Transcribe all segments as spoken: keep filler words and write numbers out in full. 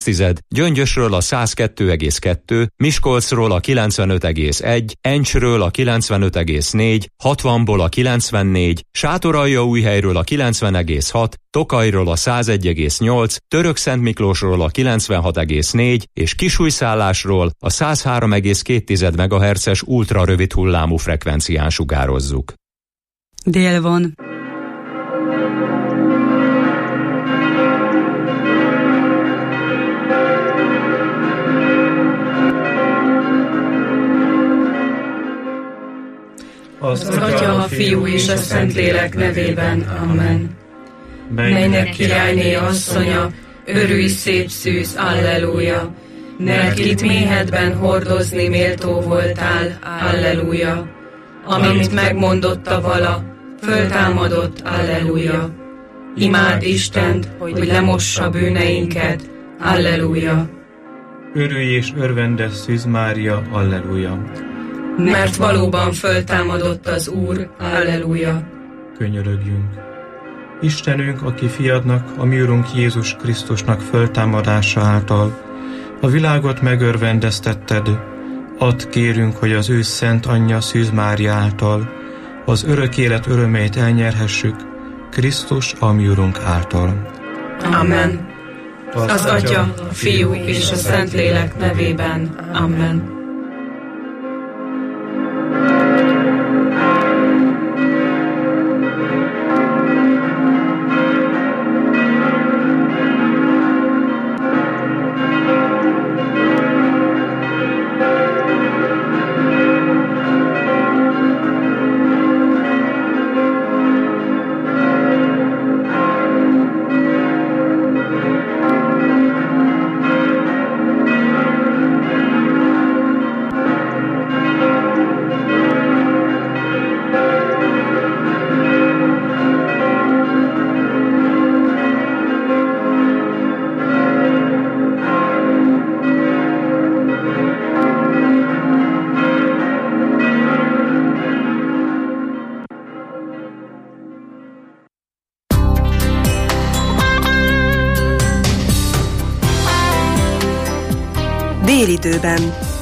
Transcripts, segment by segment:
tized, Gyöngyösről a száz kettő egész kettő, Miskolcról a kilencvenöt egész egy, Encsről a kilencvenöt egész négy, hatvanból a kilencvennégy, Sátoraljaújhelyről a kilencven egész hat, Tokajról a száz egy egész nyolc, Törökszentmiklósról a kilencvenhat egész négy és Kisújszállásról a száz három egész két megahertzes ultra rövid hullámú frekvencián sugározzuk. Dél van. Az Atya, a Fiú és a Szentlélek nevében. Amen. Mennynek királyné asszonya, örülj szép szűz, alleluja. Mert itt méhedben hordozni méltó voltál, alleluja. Amint megmondotta vala, föltámadott, alleluja. Imád Istent, hogy lemossa bűneinket, alleluja. Örülj és örvendes Szűz Mária, alleluja. Mert valóban föltámadott az Úr, alleluja. Könyörögjünk. Istenünk, aki fiadnak, a mi Urunk Jézus Krisztusnak föltámadása által a világot megörvendeztetted, add kérünk, hogy az ő szent anyja Szűz Mária által az örök élet örömeit elnyerhessük, Krisztus a mi Urunk által. Amen. Az, az Atya, a Fiú és a Szentlélek nevében. Amen. Délidőben.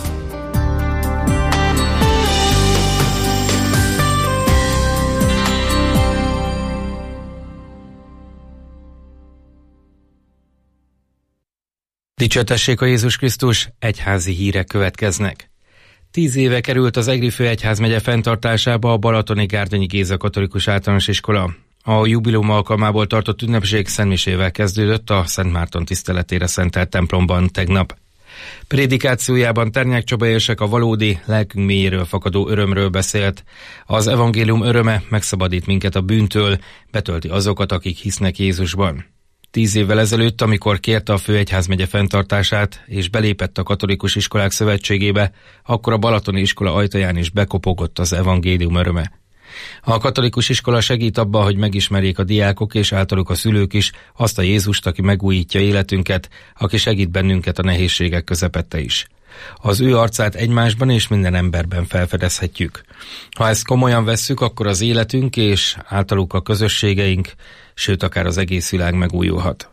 Dicsértessék a Jézus Krisztus, egyházi hírek következnek. Tíz éve került az Egri Főegyházmegye fenntartásába a Balatoni Gárdonyi Géza Katolikus Általános Iskola. A jubileum alkalmából tartott ünnepség szentmisével kezdődött a Szent Márton tiszteletére szentelt templomban tegnap. Prédikációjában Ternyák Csaba érsek a valódi, lelkünk mélyéről fakadó örömről beszélt. Az evangélium öröme megszabadít minket a bűntől, betölti azokat, akik hisznek Jézusban. Tíz évvel ezelőtt, amikor kérte a Főegyházmegye fenntartását, és belépett a Katolikus Iskolák Szövetségébe, akkor a balatoni iskola ajtaján is bekopogott az evangélium öröme. A katolikus iskola segít abban, hogy megismerjék a diákok és általuk a szülők is azt a Jézust, aki megújítja életünket, aki segít bennünket a nehézségek közepette is. Az ő arcát egymásban és minden emberben felfedezhetjük. Ha ezt komolyan vesszük, akkor az életünk és általuk a közösségeink, sőt akár az egész világ megújulhat.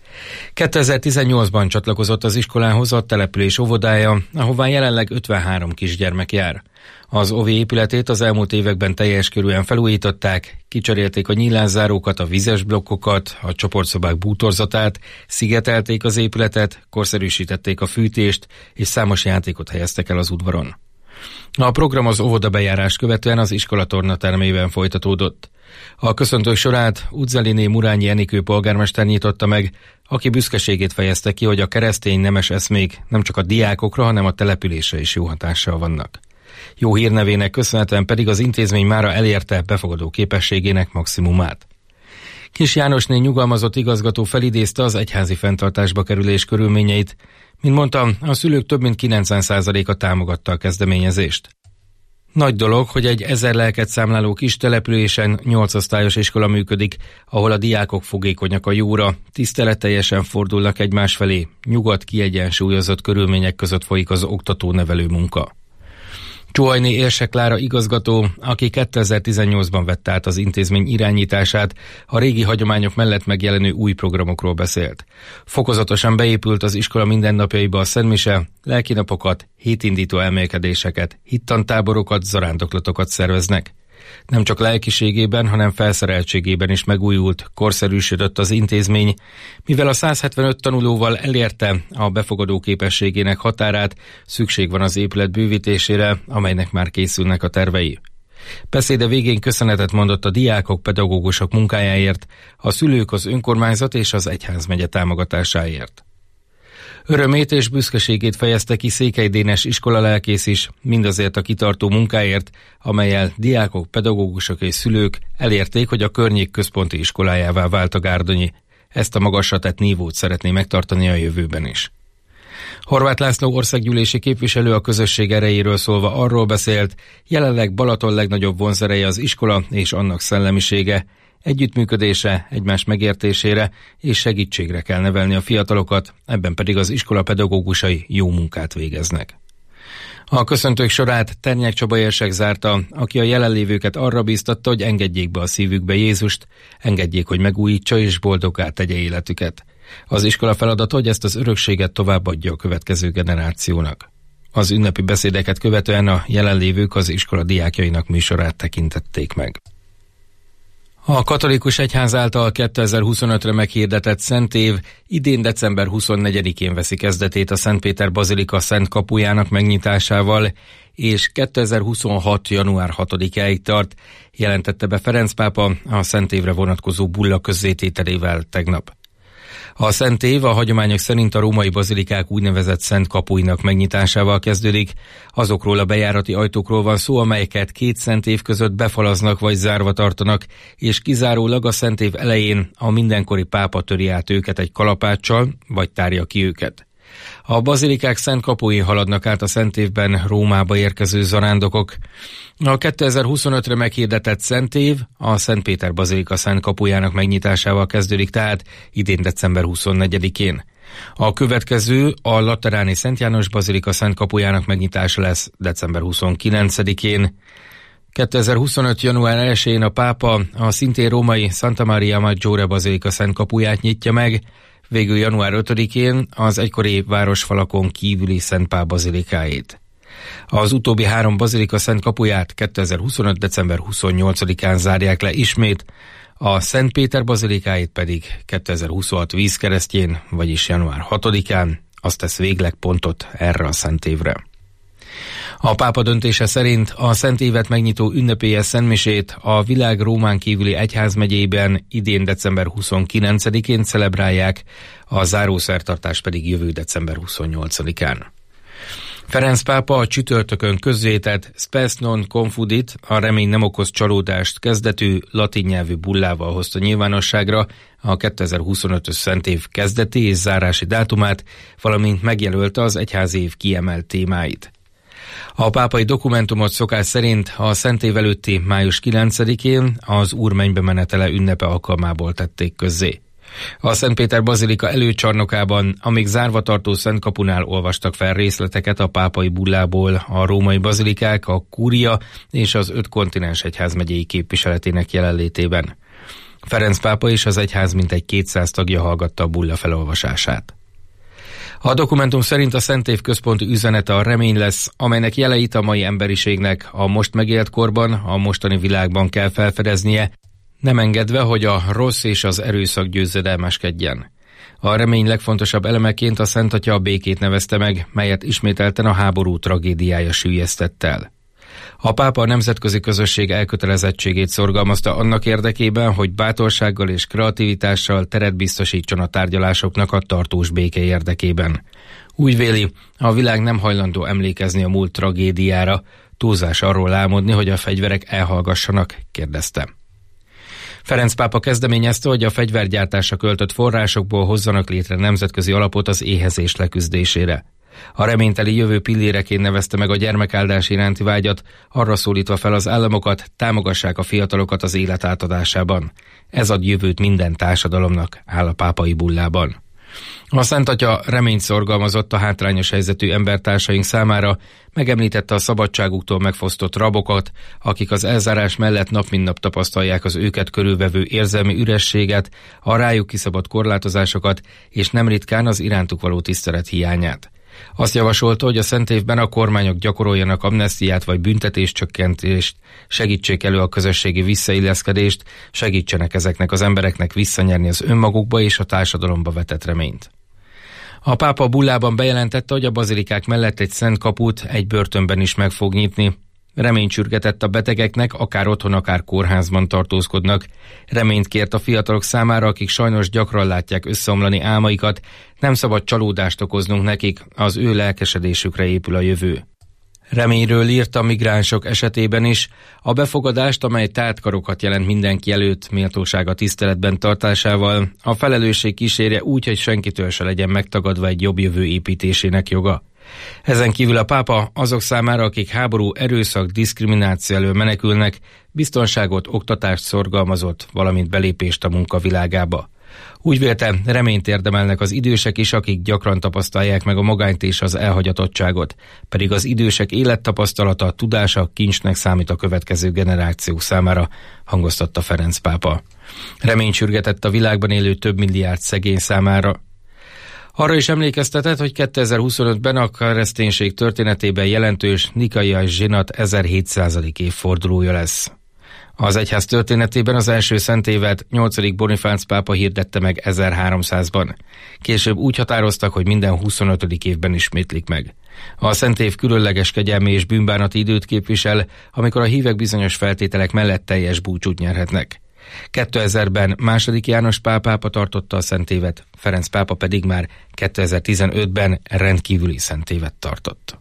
kétezer-tizennyolcban csatlakozott az iskolához a település óvodája, ahová jelenleg ötvenhárom kisgyermek jár. Az óvi épületét az elmúlt években teljes körűen felújították, kicserélték a nyílászárókat, a vizes blokkokat, a csoportszobák bútorzatát, szigetelték az épületet, korszerűsítették a fűtést, és számos játékot helyeztek el az udvaron. A program az óvoda bejárást követően az iskola tornatermében folytatódott. A köszöntők sorát Udzeliné Murányi Enikő polgármester nyitotta meg, aki büszkeségét fejezte ki, hogy a keresztény nemes eszmék nem csak a diákokra, hanem a településre is jó hatással vannak. Jó hírnevének köszönhetően pedig az intézmény mára elérte befogadó képességének maximumát. Kis Jánosné nyugalmazott igazgató felidézte az egyházi fenntartásba kerülés körülményeit. Mint mondtam, a szülők több mint kilencven százaléka támogatta a kezdeményezést. Nagy dolog, hogy egy ezer lelket számláló kis településen nyolc osztályos iskola működik, ahol a diákok fogékonyak a jóra, tiszteletteljesen fordulnak egymás felé, nyugodt, kiegyensúlyozott körülmények között folyik az oktató-nevelő munka. Csuhajné Érse Klára igazgató, aki kétezer-tizennyolcban vette át az intézmény irányítását, a régi hagyományok mellett megjelenő új programokról beszélt. Fokozatosan beépült az iskola mindennapjaiba a szentmise, lelkinapokat, hétindító elmélkedéseket, hittantáborokat, zarándoklatokat szerveznek. Nem csak lelkiségében, hanem felszereltségében is megújult, korszerűsödött az intézmény, mivel a száz hetvenöt tanulóval elérte a befogadó képességének határát, szükség van az épület bővítésére, amelynek már készülnek a tervei. Beszéde végén köszönetet mondott a diákok, pedagógusok munkájáért, a szülők, az önkormányzat és az egyházmegye támogatásáért. Örömét és büszkeségét fejezte ki Székely Dénes iskola lelkész is, mindazért a kitartó munkáért, amellyel diákok, pedagógusok és szülők elérték, hogy a környék központi iskolájává vált a Gárdonyi. Ezt a magasra tett nívót szeretné megtartani a jövőben is. Horváth László országgyűlési képviselő a közösség erejéről szólva arról beszélt, jelenleg Balaton legnagyobb vonzereje az iskola és annak szellemisége. Együttműködésre, egymás megértésére és segítségre kell nevelni a fiatalokat, ebben pedig az iskola pedagógusai jó munkát végeznek. A köszöntők sorát Ternyák Csaba érsek zárta, aki a jelenlévőket arra bíztatta, hogy engedjék be a szívükbe Jézust, engedjék, hogy megújítsa és boldoggá tegye életüket. Az iskola feladata, hogy ezt az örökséget továbbadja a következő generációnak. Az ünnepi beszédeket követően a jelenlévők az iskola diákjainak műsorát tekintették meg. A katolikus egyház által kétezer-huszonötre meghirdetett Szentév idén december huszonnegyedikén veszi kezdetét a Szentpéter Bazilika Szent Kapujának megnyitásával, és kétezer-huszonhat. január hatodikáig tart, jelentette be Ferenc pápa a Szentévre vonatkozó bulla közzétételével tegnap. A Szentév a hagyományok szerint a római bazilikák úgynevezett Szent Kapuinak megnyitásával kezdődik. Azokról a bejárati ajtókról van szó, amelyeket két szentév között befalaznak vagy zárva tartanak, és kizárólag a szentév elején a mindenkori pápa töri át őket egy kalapáccsal, vagy tárja ki őket. A bazilikák Szent Kapuin haladnak át a Szentévben Rómába érkező zarándokok. A kétezer-huszonötre meghirdetett Szentév a Szentpéter Bazilika Szent Kapujának megnyitásával kezdődik, tehát idén december huszonnegyedikén. A következő a Lateráni Szent János Bazilika Szent Kapujának megnyitása lesz december huszonkilencedikén. kétezer-huszonöt. január elsején a pápa a szintén római Santa Maria Maggiore Bazilika Szent Kapuját nyitja meg, végül január ötödikén az egykori városfalakon kívüli Szent Pál bazilikáit. Az utóbbi három bazilika Szent Kapuját kétezer-huszonöt. december huszonnyolcadikán zárják le ismét, a Szent Péter bazilikáit pedig kétezer-huszonhat vízkeresztjén, vagyis január hatodikán, azt tesz végleg pontot erre a szentévre. A pápa döntése szerint a Szent Évet megnyitó ünnepélyes szentmisét a világ Rómán kívüli egyházmegyében idén december huszonkilencedikén celebrálják, a zárószertartás pedig jövő december huszonnyolcadikán. Ferenc pápa a csütörtökön közzétett Spes non confudit, a remény nem okoz csalódást kezdetű latin nyelvű bullával hozta nyilvánosságra a kétezer-huszonötös szentév kezdeti és zárási dátumát, valamint megjelölte az egyházi év kiemelt témáit. A pápai dokumentumot szokás szerint a szentév előtti május kilencedikén az Úr mennybe menetele ünnepe alkalmából tették közzé. A Szentpéter Bazilika előcsarnokában, amíg zárva tartó Szent Kapunál olvastak fel részleteket a pápai bullából a római bazilikák, a kúria és az öt kontinens egyházmegyei képviseletének jelenlétében. Ferenc pápa és az egyház mintegy kétszáz tagja hallgatta a bulla felolvasását. A dokumentum szerint a szentév központi üzenete a remény lesz, amelynek jeleit a mai emberiségnek a most megélt korban, a mostani világban kell felfedeznie, nem engedve, hogy a rossz és az erőszak győzedelmeskedjen. A remény legfontosabb elemeként a Szent Atya a békét nevezte meg, melyet ismételten a háború tragédiája süllyesztett el. A pápa a nemzetközi közösség elkötelezettségét szorgalmazta annak érdekében, hogy bátorsággal és kreativitással teret biztosítson a tárgyalásoknak a tartós béke érdekében. Úgy véli, a világ nem hajlandó emlékezni a múlt tragédiára, túlzás arról álmodni, hogy a fegyverek elhallgassanak, kérdezte. Ferenc pápa kezdeményezte, hogy a fegyvergyártásra költött forrásokból hozzanak létre nemzetközi alapot az éhezés leküzdésére. A reményteli jövő pilléreként nevezte meg a gyermekáldás iránti vágyat, arra szólítva fel az államokat, támogassák a fiatalokat az élet átadásában. Ez ad jövőt minden társadalomnak, áll a pápai bullában. A Szent Atya reményt szorgalmazott a hátrányos helyzetű embertársaink számára, megemlítette a szabadságuktól megfosztott rabokat, akik az elzárás mellett nap mint nap tapasztalják az őket körülvevő érzelmi ürességet, a rájuk kiszabott korlátozásokat, és nem ritkán az irántuk való tisztelet hiányát. Azt javasolta, hogy a szent évben a kormányok gyakoroljanak amnesztiát vagy büntetéscsökkentést, segítsék elő a közösségi visszailleszkedést, segítsenek ezeknek az embereknek visszanyerni az önmagukba és a társadalomba vetett reményt. A pápa bullában bejelentette, hogy a bazilikák mellett egy szent kaput egy börtönben is meg fog nyitni. Reményt sürgetett a betegeknek, akár otthon, akár kórházban tartózkodnak. Reményt kért a fiatalok számára, akik sajnos gyakran látják összeomlani álmaikat, nem szabad csalódást okoznunk nekik, az ő lelkesedésükre épül a jövő. Reményről írt a migránsok esetében is, a befogadást, amely tárt karokat jelent mindenki előtt, méltósága tiszteletben tartásával, a felelősség kísérje úgy, hogy senkitől se legyen megtagadva egy jobb jövő építésének joga. Ezen kívül a pápa azok számára, akik háború, erőszak, diszkrimináció elől menekülnek, biztonságot, oktatást szorgalmazott, valamint belépést a munkavilágába. Úgy vélte, reményt érdemelnek az idősek is, akik gyakran tapasztalják meg a magányt és az elhagyatottságot, pedig az idősek élettapasztalata, tudása kincsnek számít a következő generációk számára, hangoztatta Ferenc pápa. Reményt sürgetett a világban élő több milliárd szegény számára. Arra is emlékeztetett, hogy kétezer-huszonötben a kereszténység történetében jelentős nikaiai zsinat ezerhétszázadik évfordulója lesz. Az egyház történetében az első szentévet nyolcadik Bonifác pápa hirdette meg ezerháromszázban. Később úgy határoztak, hogy minden huszonötödik évben ismétlik meg. A szentév különleges kegyelmi és bűnbánati időt képvisel, amikor a hívek bizonyos feltételek mellett teljes búcsút nyerhetnek. kétezerben második János Pál pápa tartotta a szentévet, Ferenc pápa pedig már kétezer-tizenötben rendkívüli szentévet tartott.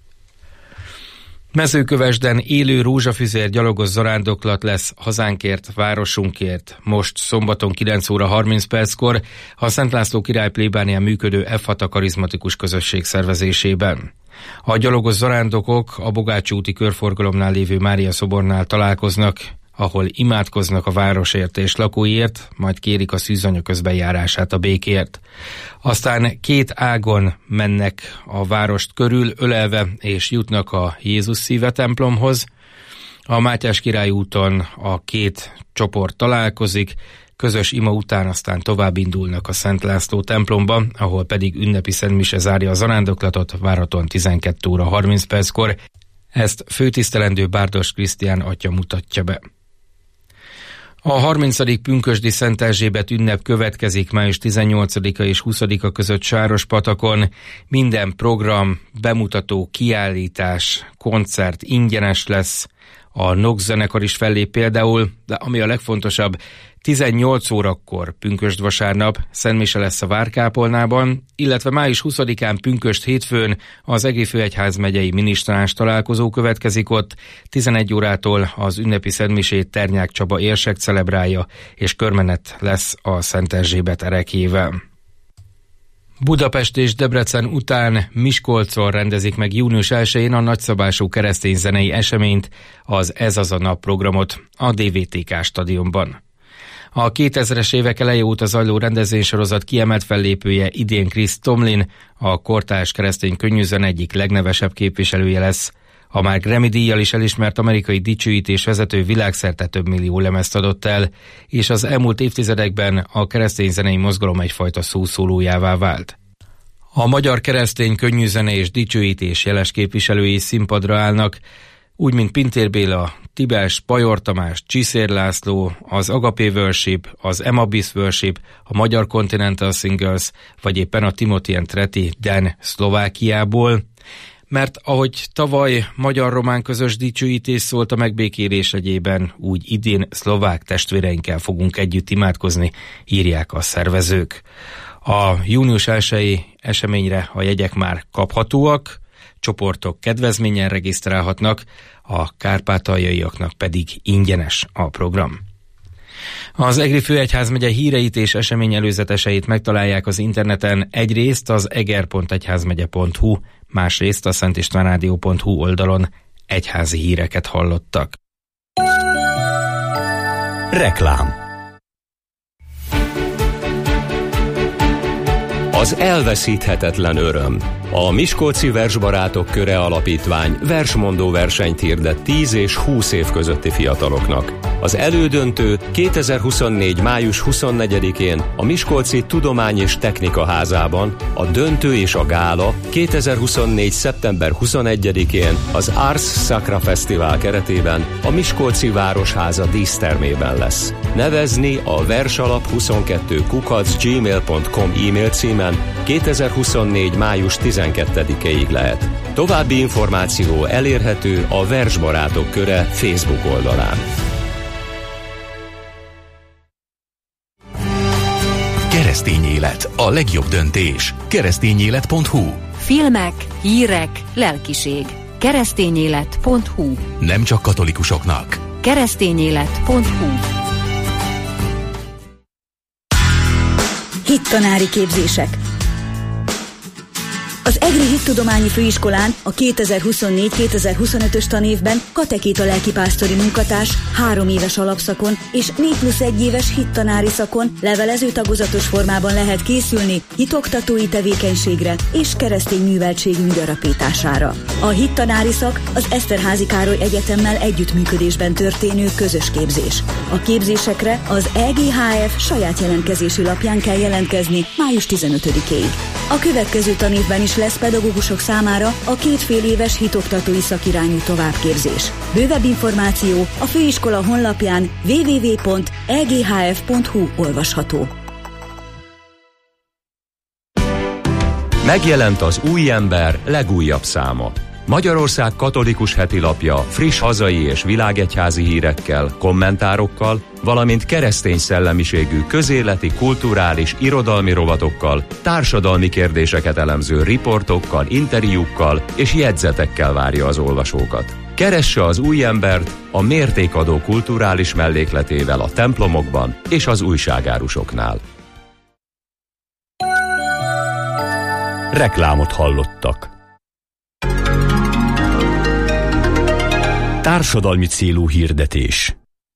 Mezőkövesden élő rózsafüzér gyalogos zarándoklat lesz hazánkért, városunkért. Most szombaton kilenc óra harminc perckor a Szent László király plébánián működő F hat karizmatikus közösség szervezésében. A gyalogos zarándokok a Bogács úti körforgalomnál lévő Mária szobornál találkoznak, ahol imádkoznak a városért és lakóiért, majd kérik a szűzanya közbenjárását a békért. Aztán két ágon mennek a várost körül, ölelve és jutnak a Jézus szíve templomhoz. A Mátyás király úton a két csoport találkozik, közös ima után aztán tovább indulnak a Szent László templomba, ahol pedig ünnepi szentmise zárja a zarándoklatot, várhatóan tizenkét óra harminc perckor. Ezt főtisztelendő Bárdos Krisztián atya mutatja be. A harmincadik pünkösdi Szent Erzsébet ünnep következik május tizennyolcadika és huszadika között Sárospatakon. Minden program, bemutató, kiállítás, koncert ingyenes lesz. A Nox zenekar is fellép például, de ami a legfontosabb, tizennyolc órakor pünkösd vasárnap szentmise lesz a Várkápolnában, illetve május huszadikán pünkösd hétfőn az Egri főegyházmegyei minisztráns találkozó következik ott, tizenegy órától az ünnepi szentmisét Ternyák Csaba érsek celebrálja, és körmenet lesz a Szent Erzsébet ereklyével. Budapest és Debrecen után Miskolcon rendezik meg június elsején a nagyszabású keresztény zenei eseményt, az Ez az a nap programot a dé vé té ká stadionban. A kétezres évek eleje óta zajló rendezvénysorozat kiemelt fellépője idén Chris Tomlin, a kortárs keresztény könnyűzene egyik legnevesebb képviselője lesz. A már Grammy-díjjal is elismert amerikai dicsőítés vezető világszerte több millió lemezt adott el, és az elmúlt évtizedekben a keresztény zenei mozgalom egyfajta szószólójává vált. A magyar keresztény könnyűzene és dicsőítés jeles képviselői színpadra állnak, úgy, mint Pintér Béla, Tibes, Pajor Tamás, Csiszér László, az Agapé Worship, az Emabis Worship, a Magyar Continental Singers, vagy éppen a Timothy and Treti Dan Szlovákiából, mert ahogy tavaly magyar-román közös dicsőítés szólt a megbékélés egyében, úgy idén szlovák testvéreinkkel fogunk együtt imádkozni, írják a szervezők. A június elsejei eseményre a jegyek már kaphatóak, csoportok kedvezményen regisztrálhatnak, a kárpátaljaiaknak pedig ingyenes a program. Az Egri főegyházmegye híreit és esemény előzeteseit megtalálják az interneten, egyrészt az eger pont egyházmegye pont hu, másrészt a szentistvánrádió pont hu oldalon. Egyházi híreket hallottak. Reklám. Az elveszíthetetlen öröm. A Miskolci Versbarátok Köre Alapítvány versmondó versenyt hirdet tíz és húsz év közötti fiataloknak. Az elődöntő kétezer-huszonnégy. május huszonnegyedikén a Miskolci Tudomány és Technika Házában, a döntő és a gála kétezer-huszonnégy. szeptember huszonegyedikén az Ars Sacra Fesztivál keretében a Miskolci Városháza dísztermében lesz. Nevezni a versalap huszonkettő kukac gmail pont com e-mail címen kétezer-huszonnégy. május tizenkettedikéig lehet. További információ elérhető a Versbarátok Köre Facebook oldalán. Keresztény élet, a legjobb döntés. keresztényélet pont hu. Filmek, hírek, lelkiség. keresztényélet pont hu. Nem csak katolikusoknak. keresztényélet pont hu. Hittanári képzések. Az Egri Hittudományi Főiskolán a kétezer-huszonnégy kétezer-huszonötös tanévben katekéta lelkipásztori munkatárs három éves alapszakon és négy plusz egy éves hittanári szakon levelező tagozatos formában lehet készülni hitoktatói tevékenységre és keresztény műveltségünk gyarapítására. A hittanári szak az Eszterházy Károly Egyetemmel együttműködésben történő közös képzés. A képzésekre az E G H F saját jelentkezési lapján kell jelentkezni május tizenötödikéig. A következő tanévben is lesz pedagógusok számára a két fél éves hitoktatói szakirányú továbbképzés. Bővebb információ a főiskola honlapján double-u double-u double-u pont e g h f pont hu olvasható. Megjelent az Új Ember legújabb száma. Magyarország katolikus heti lapja friss hazai és világegyházi hírekkel, kommentárokkal, valamint keresztény szellemiségű közéleti, kulturális, irodalmi rovatokkal, társadalmi kérdéseket elemző riportokkal, interjúkkal és jegyzetekkel várja az olvasókat. Keresse az Új Embert a mértékadó kulturális mellékletével a templomokban és az újságárusoknál. Reklámot hallottak. Társadalmi célú hirdetés.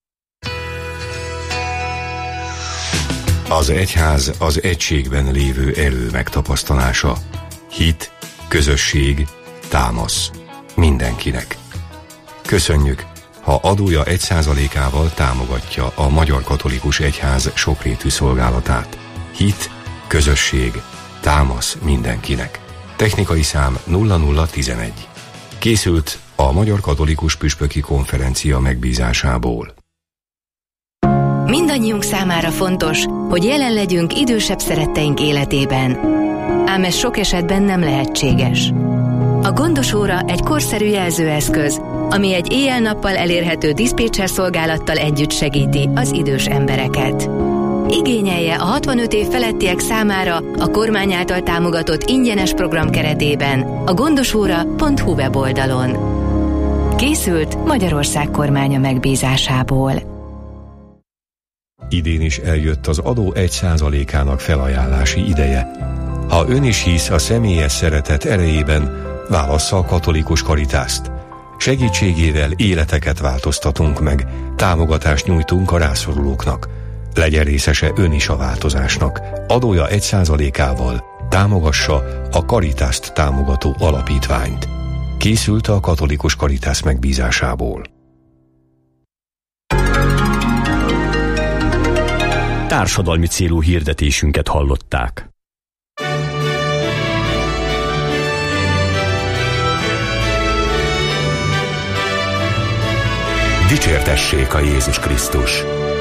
Az egyház az egységben lévő erő megtapasztalása. Hit, közösség, támasz. Mindenkinek. Köszönjük, ha adója egy százalékával támogatja a Magyar Katolikus Egyház sokrétű szolgálatát. Hit, közösség, támasz mindenkinek. Technikai szám nulla nulla tizenegy. Készült a Magyar Katolikus Püspöki Konferencia megbízásából. Mindannyiunk számára fontos, hogy jelen legyünk idősebb szeretteink életében. Ám ez sok esetben nem lehetséges. A gondos óra egy korszerű jelzőeszköz, ami egy éjjel-nappal elérhető diszpécser szolgálattal együtt segíti az idős embereket. Igényelje a hatvanöt év felettiek számára a kormány által támogatott ingyenes program keretében a gondosóra pont hu weboldalon. Készült Magyarország kormánya megbízásából. Idén is eljött az adó egy százalékának felajánlási ideje. Ha ön is hisz a személyes szeretet erejében, válassza a katolikus karitást. Segítségével életeket változtatunk meg, támogatást nyújtunk a rászorulóknak. Legyen részese ön is a változásnak. Adója egy százalékával támogassa a Karitást támogató alapítványt. Készült a katolikus Karitász megbízásából. Társadalmi célú hirdetésünket hallották. Dicsértessék a Jézus Krisztus!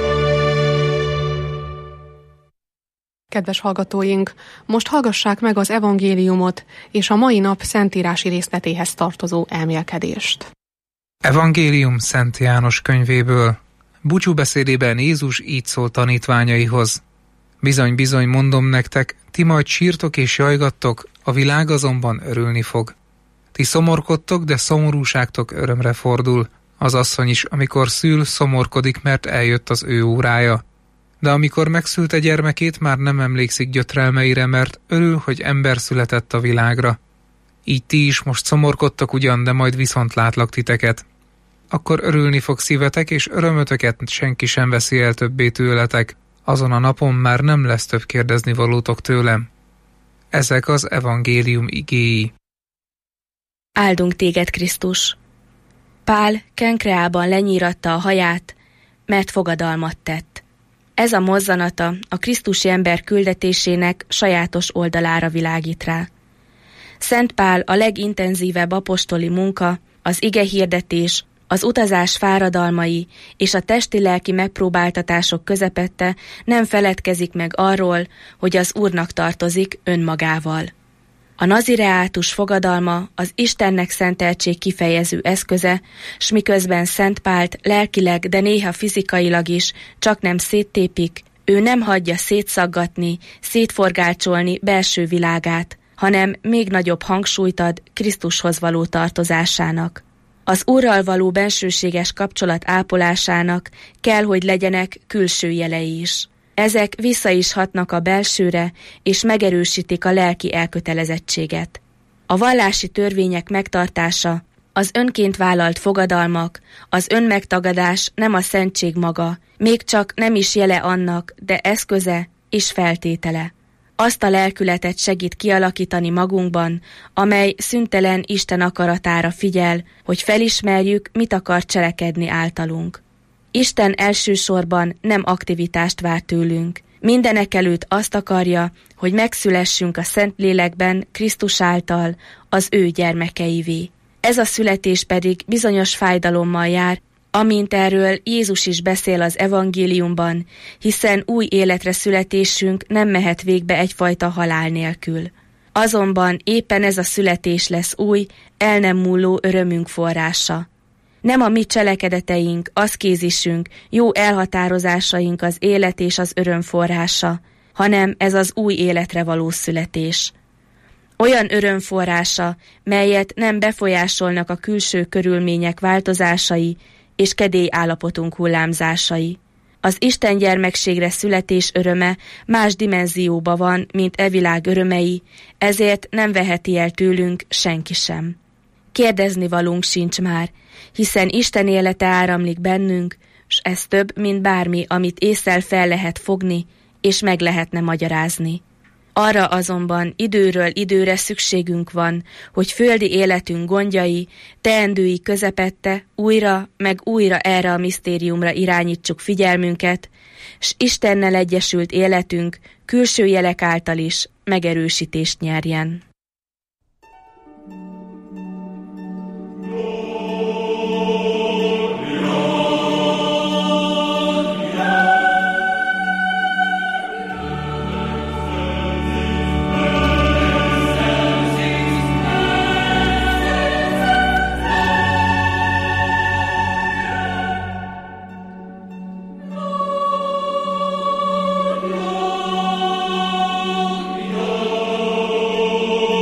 Kedves hallgatóink, most hallgassák meg az evangéliumot és a mai nap szentírási részletéhez tartozó elmélkedést. Evangélium Szent János könyvéből. Búcsúbeszédében Jézus így szól tanítványaihoz. Bizony, bizony, mondom nektek, ti majd sírtok és jajgattok, a világ azonban örülni fog. Ti szomorkodtok, de szomorúságtok örömre fordul. Az asszony is, amikor szül, szomorkodik, mert eljött az ő órája. De amikor megszülte gyermekét, már nem emlékszik gyötrelmeire, mert örül, hogy ember született a világra. Így ti is most szomorkodtok ugyan, de majd viszont látlak titeket. Akkor örülni fog szívetek, és örömötöket senki sem veszi el többé tőletek. Azon a napon már nem lesz több kérdezni valótok tőlem. Ezek az evangélium igéi. Áldunk téged, Krisztus! Pál Kenkreában lenyíratta a haját, mert fogadalmat tett. Ez a mozzanata a krisztusi ember küldetésének sajátos oldalára világít rá. Szent Pál a legintenzívebb apostoli munka, az igehirdetés, az utazás fáradalmai és a testi-lelki megpróbáltatások közepette nem feledkezik meg arról, hogy az Úrnak tartozik önmagával. A nazireátus fogadalma az Istennek szenteltség kifejező eszköze, s miközben Szent Pált lelkileg, de néha fizikailag is csak nem széttépik, ő nem hagyja szétszaggatni, szétforgácsolni belső világát, hanem még nagyobb hangsúlyt ad Krisztushoz való tartozásának. Az Úrral való bensőséges kapcsolat ápolásának kell, hogy legyenek külső jelei is. Ezek vissza is hatnak a belsőre, és megerősítik a lelki elkötelezettséget. A vallási törvények megtartása, az önként vállalt fogadalmak, az önmegtagadás nem a szentség maga, még csak nem is jele annak, de eszköze és feltétele. Azt a lelkületet segít kialakítani magunkban, amely szüntelen Isten akaratára figyel, hogy felismerjük, mit akar cselekedni általunk. Isten elsősorban nem aktivitást vár tőlünk. Mindenekelőtt azt akarja, hogy megszülessünk a Szentlélekben Krisztus által az ő gyermekeivé. Ez a születés pedig bizonyos fájdalommal jár, amint erről Jézus is beszél az evangéliumban, hiszen új életre születésünk nem mehet végbe egyfajta halál nélkül. Azonban éppen ez a születés lesz új, el nem múló örömünk forrása. Nem a mi cselekedeteink, aszkézisünk, jó elhatározásaink az élet és az öröm forrása, hanem ez az új életre való születés. Olyan öröm forrása, melyet nem befolyásolnak a külső körülmények változásai és kedély állapotunk hullámzásai. Az Isten gyermekségre születés öröme más dimenzióba van, mint e világ örömei, ezért nem veheti el tőlünk senki sem. Kérdezni valunk sincs már, hiszen Isten élete áramlik bennünk, s ez több, mint bármi, amit ésszel fel lehet fogni, és meg lehetne magyarázni. Arra azonban időről időre szükségünk van, hogy földi életünk gondjai, teendői közepette újra meg újra erre a misztériumra irányítsuk figyelmünket, s Istennel egyesült életünk külső jelek által is megerősítést nyerjen. Oh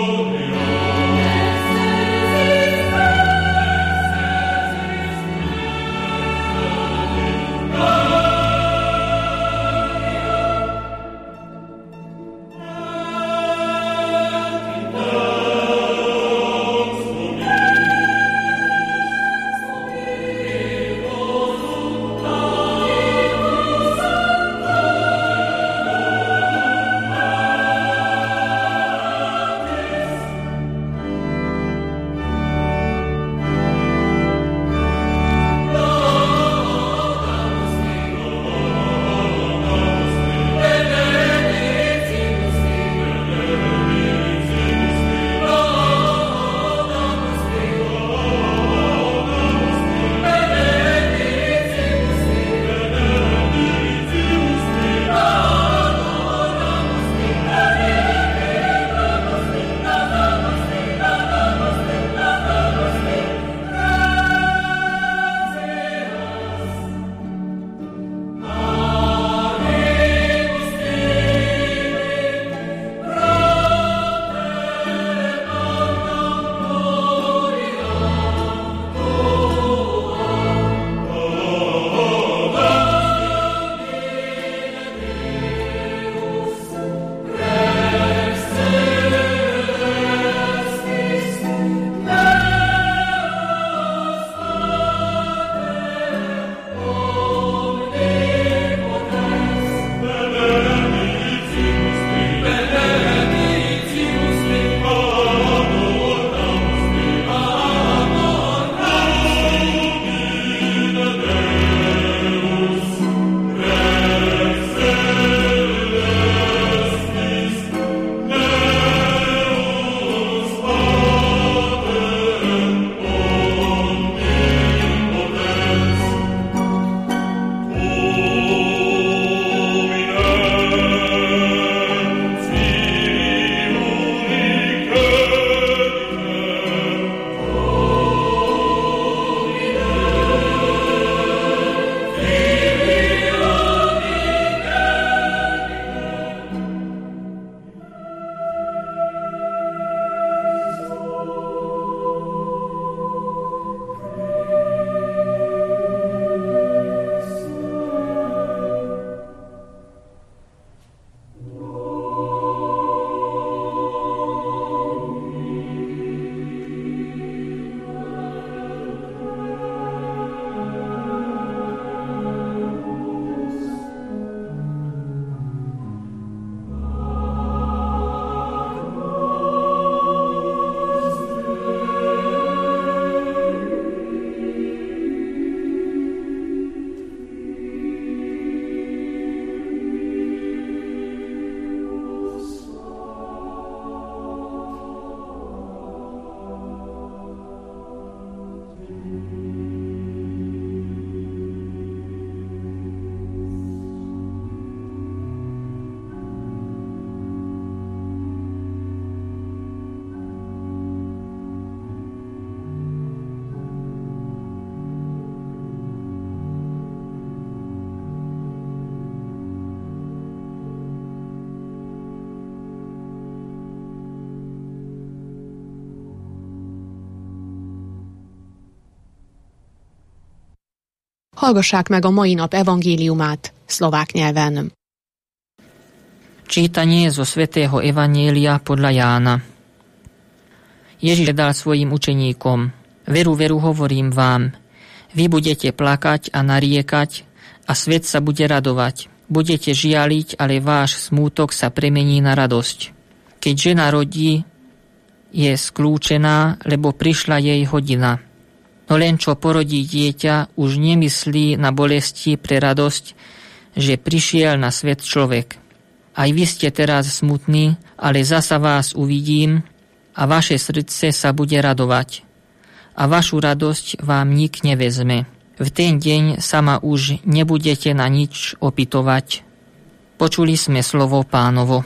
Hallgassák meg a mai nap evangéliumát szlovák nyelven. Čítanie zo svätého Evanjelia podľa Jána. Ježiš dal svojim učeníkom: Veru, veru, hovorím vám, vy budete plakať a nariekať, a svet sa bude radovať. Budete žialiť, ale váš smútok sa premení na radosť. Keď žena rodí, je skľúčená, lebo prišla jej hodina. No len čo porodí dieťa, už nemyslí na bolesti pre radosť, že prišiel na svet človek. Aj vy ste teraz smutní, ale zasa vás uvidím a vaše srdce sa bude radovať. A vašu radosť vám nik nevezme. V ten deň sa ma už nebudete na nič opytovať. Počuli sme slovo Pánovo.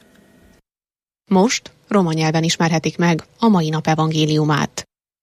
Most roma nyelven ismerhetik meg a mai nap evangéliumát.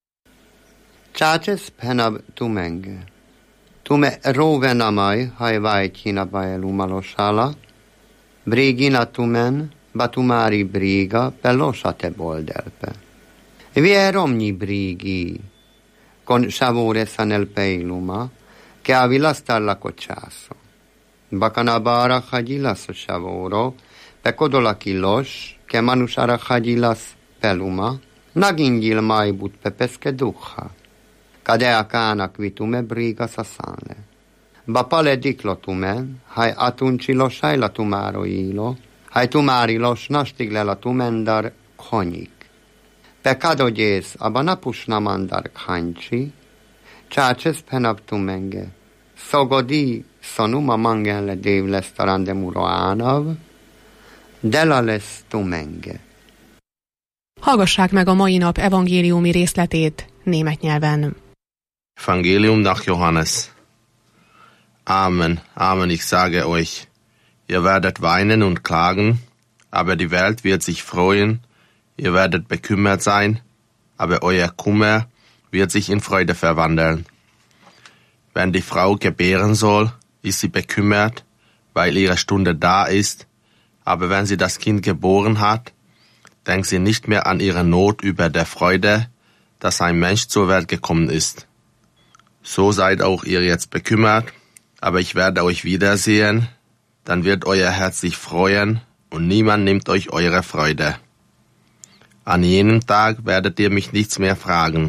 Csácses penab tumenge. Tume rovenamai hajvájtina baelumalosala. Brigina tumen batumari briga pelosate boldelpe. Vie romni brigi con savoresa nel peiluma che avilasta alla cocciasso. Bacanabara hagilas savoro pecodola kilos che manusara hagilas peluma nagingil maibut pepeske duha. Cadea canak vitume briga sasanle. Bapale diklotumen, hai atuncilo sajla tumaro ilo, hai tumárilos nastiglela tumendar konyik. Pecado gyész abanapusna mandar khancsi, csácses penab tumenge, szogodi szanuma mangenle dévles tarande muro ánav, dela lesz tumenge. Hallgassák meg a mai nap evangéliumi részletét német nyelven. Evangelium nach Johannes. Amen, Amen, ich sage euch, ihr werdet weinen und klagen, aber die Welt wird sich freuen, ihr werdet bekümmert sein, aber euer Kummer wird sich in Freude verwandeln. Wenn die Frau gebären soll, ist sie bekümmert, weil ihre Stunde da ist, aber wenn sie das Kind geboren hat, denkt sie nicht mehr an ihre Not über der Freude, dass ein Mensch zur Welt gekommen ist. So seid auch ihr jetzt bekümmert, aber ich werde euch wiedersehen, dann wird euer Herz sich freuen und niemand nimmt euch eure Freude. An jenem Tag werdet ihr mich nichts mehr fragen.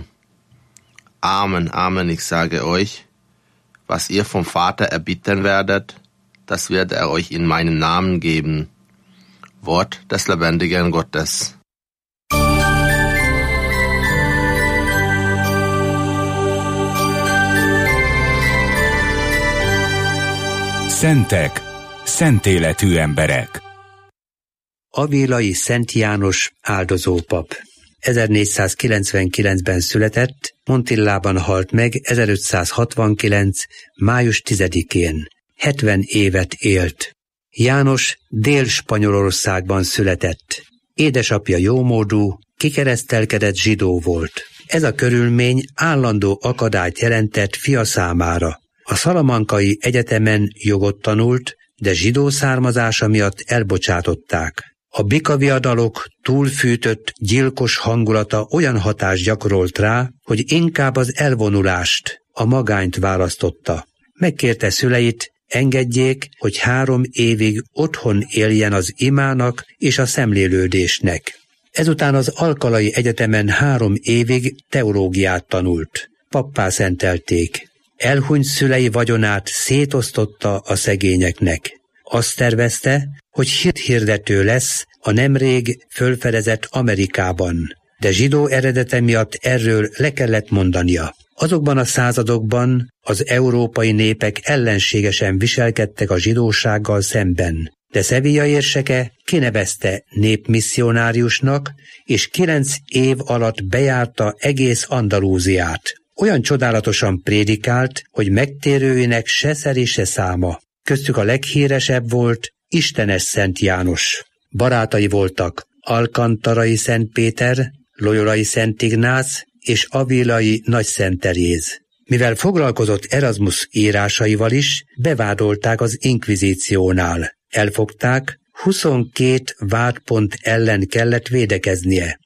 Amen, Amen, ich sage euch, was ihr vom Vater erbitten werdet, das wird er euch in meinem Namen geben. Wort des lebendigen Gottes. Szentek, szent életű emberek. Avilai Szent János áldozópap. ezernégyszázkilencvenkilencben született, Montillában halt meg ezerötszázhatvankilenc. május tizedikén. hetven évet élt. János Dél-Spanyolországban született. Édesapja jómódú, kikeresztelkedett zsidó volt. Ez a körülmény állandó akadályt jelentett fia számára. A Szalamankai Egyetemen jogot tanult, de zsidó származása miatt elbocsátották. A bikaviadalok túlfűtött, gyilkos hangulata olyan hatást gyakorolt rá, hogy inkább az elvonulást, a magányt választotta. Megkérte szüleit, engedjék, hogy három évig otthon éljen az imának és a szemlélődésnek. Ezután az Alkalai Egyetemen három évig teológiát tanult. Pappá szentelték. Elhunyt szülei vagyonát szétosztotta a szegényeknek. Azt tervezte, hogy hithirdető lesz a nemrég fölfedezett Amerikában, de zsidó eredete miatt erről le kellett mondania. Azokban a századokban az európai népek ellenségesen viselkedtek a zsidósággal szemben, de Sevilla érseke kinevezte népmisszionáriusnak, és kilenc év alatt bejárta egész Andalúziát. Olyan csodálatosan prédikált, hogy megtérőinek se szeri, se száma. Köztük a leghíresebb volt Istenes Szent János. Barátai voltak Alkantarai Szent Péter, Loyolai Szent Ignác és Avilai Nagy Szent Teréz. Mivel foglalkozott Erasmus írásaival is, bevádolták az inkvizíciónál. Elfogták, huszonkét vádpont ellen kellett védekeznie.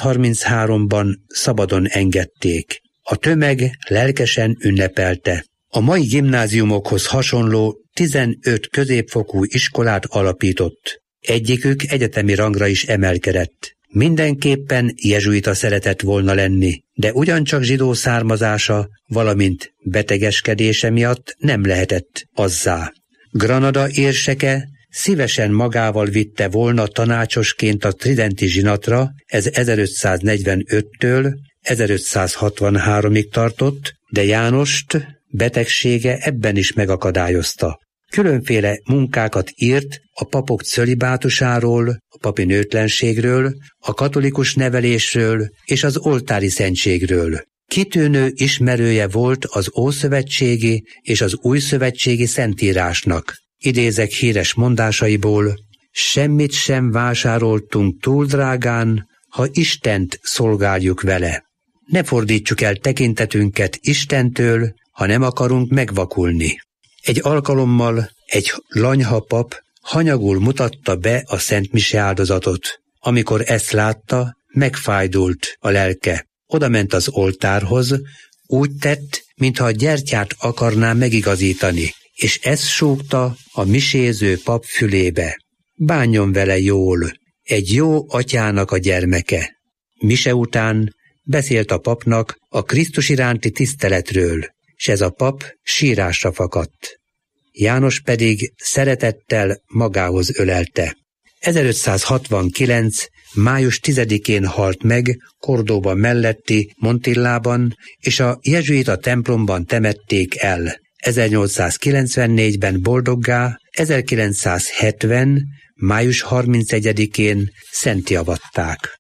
ezerötszázharmincháromban szabadon engedték. A tömeg lelkesen ünnepelte. A mai gimnáziumokhoz hasonló tizenöt középfokú iskolát alapított. Egyikük egyetemi rangra is emelkedett. Mindenképpen jezsuita szeretett volna lenni, de ugyancsak zsidó származása, valamint betegeskedése miatt nem lehetett azzá. Granada érseke szívesen magával vitte volna tanácsosként a tridenti zsinatra, ez ezerötszáznegyvenöttől ezerötszázhatvanháromig tartott, de Jánost betegsége ebben is megakadályozta. Különféle munkákat írt a papok cölibátusáról, a papi nőtlenségről, a katolikus nevelésről és az oltári szentségről. Kitűnő ismerője volt az ószövetségi és az újszövetségi szentírásnak. Idézek híres mondásaiból: semmit sem vásároltunk túl drágán, ha Istent szolgáljuk vele. Ne fordítsuk el tekintetünket Istentől, ha nem akarunk megvakulni. Egy alkalommal egy lanyha pap hanyagul mutatta be a szentmise áldozatot. Amikor ezt látta, megfájdult a lelke. Oda ment az oltárhoz, úgy tett, mintha a gyertyát akarná megigazítani, és ezt súgta a miséző pap fülébe. Bánjon vele jól, egy jó atyának a gyermeke. Mise után beszélt a papnak a Krisztus iránti tiszteletről, s ez a pap sírásra fakadt. János pedig szeretettel magához ölelte. ezerötszázhatvankilenc. május tizedikén halt meg Cordóba melletti Montillában, és a jezsuita templomban temették el. ezernyolcszázkilencvennégyben boldoggá, ezerkilencszázhetven. május harmincegyedikén szentjavatták.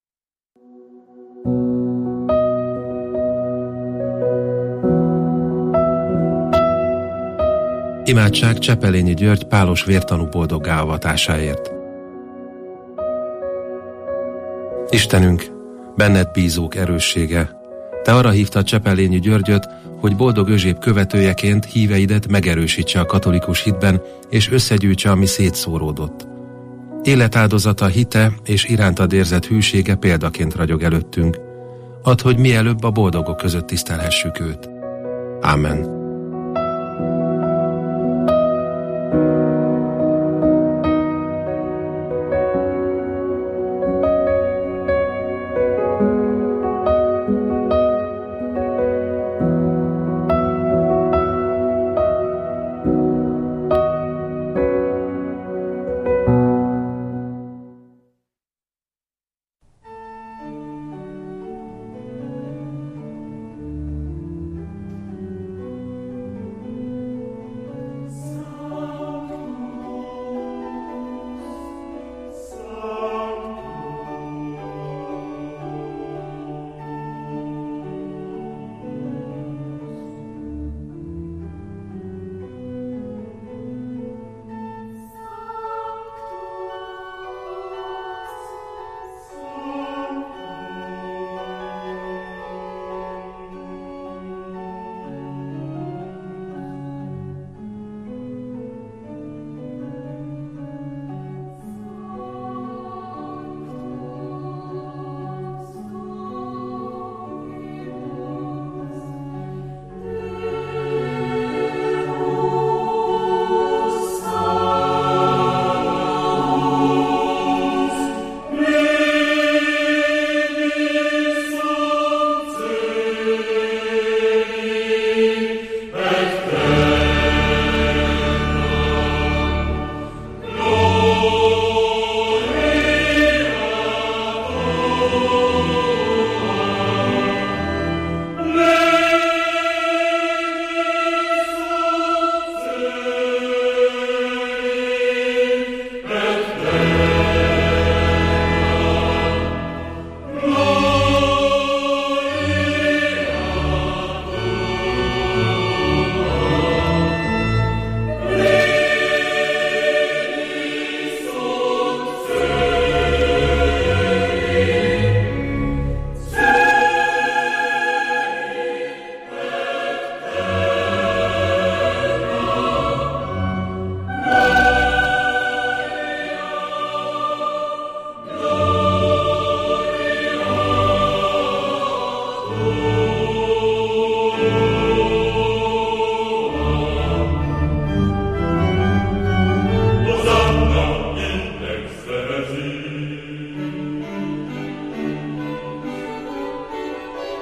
Imádság Csepelényi György pálos vértanú boldoggá avatásáért. Istenünk, benned bízók erőssége, te arra hívtad Csepelényi Györgyöt, hogy boldog Özséb követőjeként híveidet megerősítse a katolikus hitben, és összegyűjtse, ami szétszóródott. Életáldozata, hite és irántad érzett hűsége példaként ragyog előttünk. Add, hogy mielőbb a boldogok között tisztelhessük őt. Ámen.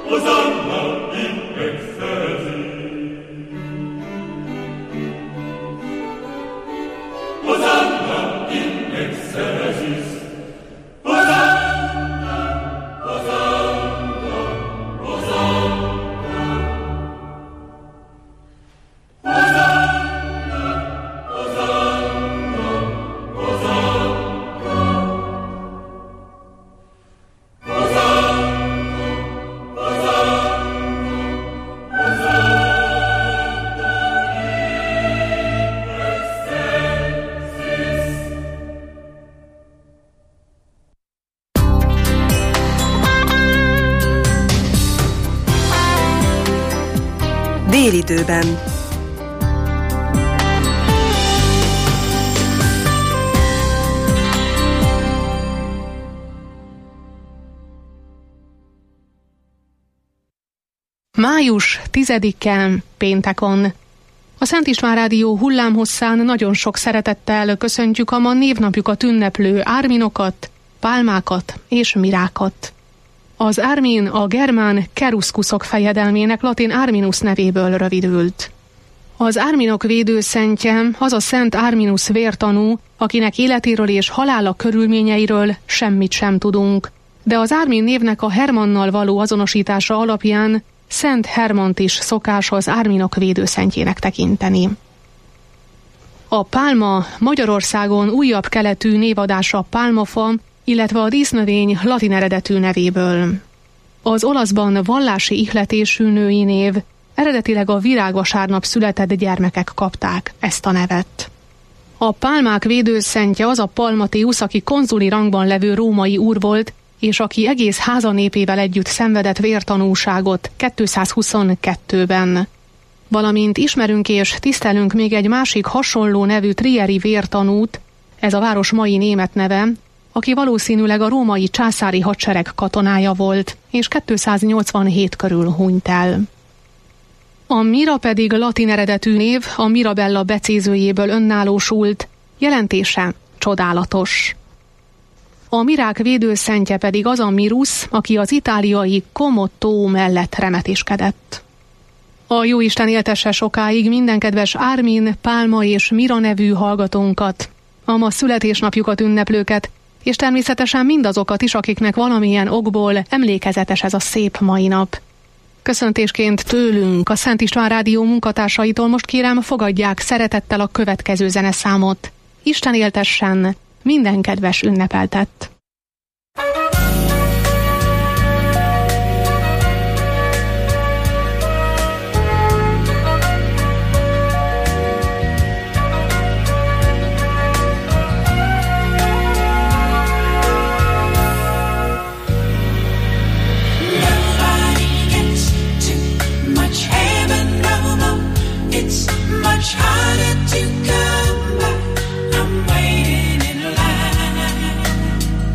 Délidőben. Május tizedike, péntekon. A Szent István Rádió hullámhosszán nagyon sok szeretettel köszöntjük a ma névnapjukat ünneplő árminokat, pálmákat és mirákat. Az ármin a germán keruszkuszok fejedelmének latin Arminus nevéből rövidült. Az árminok védőszentje az a Szent Arminus vértanú, akinek életéről és halála körülményeiről semmit sem tudunk, de az ármin névnek a Hermannal való azonosítása alapján Szent Hermant is szokás az árminok védőszentjének tekinteni. A pálma Magyarországon újabb keletű névadása a pálmafa, illetve a dísznövény latin eredetű nevéből. Az olaszban vallási ihletésű női név, eredetileg a virágvasárnap született gyermekek kapták ezt a nevet. A pálmák védőszentje az a Palmatius, aki konzuli rangban levő római úr volt, és aki egész háza népével együtt szenvedett vértanúságot kétszázhuszonkettőben. Valamint ismerünk és tisztelünk még egy másik hasonló nevű trieri vértanút, ez a város mai német neve, aki valószínűleg a római császári hadsereg katonája volt, és kétszáznyolcvanhét körül hunyt el. A Mira pedig latin eredetű név, a Mirabella becézőjéből önállósult, jelentése csodálatos. A mirák védőszentje pedig az a Mirus, aki az itáliai Comotto mellett remetéskedett. A Jóisten éltesse sokáig minden kedves Ármin, Pálma és Mira nevű hallgatónkat, a ma születésnapjukat ünneplőket, és természetesen mindazokat is, akiknek valamilyen okból emlékezetes ez a szép mai nap. Köszöntésként tőlünk, a Szent István Rádió munkatársaitól most kérem, fogadják szeretettel a következő zeneszámot. Isten éltessen minden kedves ünnepeltet! Much harder to come by. I'm waiting in line.